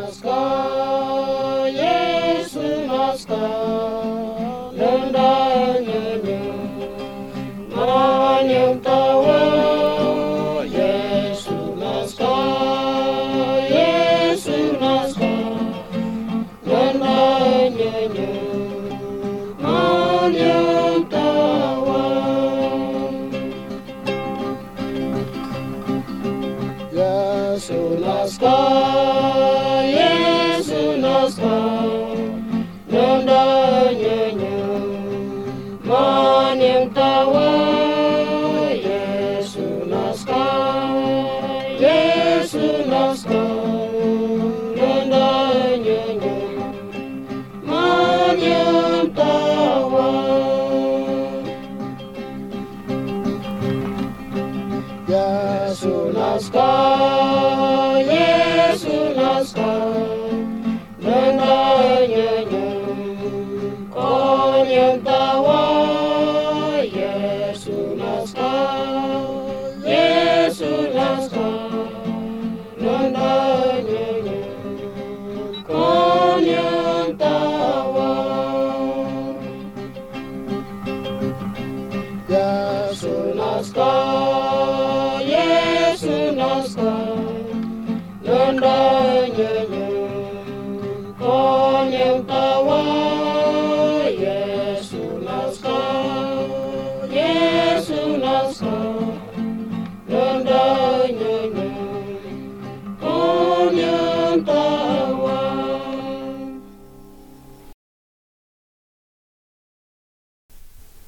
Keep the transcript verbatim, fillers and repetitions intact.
naskah, Yesu naskah, nandanya manyang tawa, Yesu naskah, Yesu naskah, nandanya manyang tawa. Yesu naskah, Yesu naskah, nandanya manyang tawa, Yesu naskah, Yesu naskah, nandanya manyang tawa. Yesu naskah, Yesu naskah, nandanya kanyang tawa, Yesu naskah, Yesu naskah, nandanya kanyang tawa. Yesu naskah.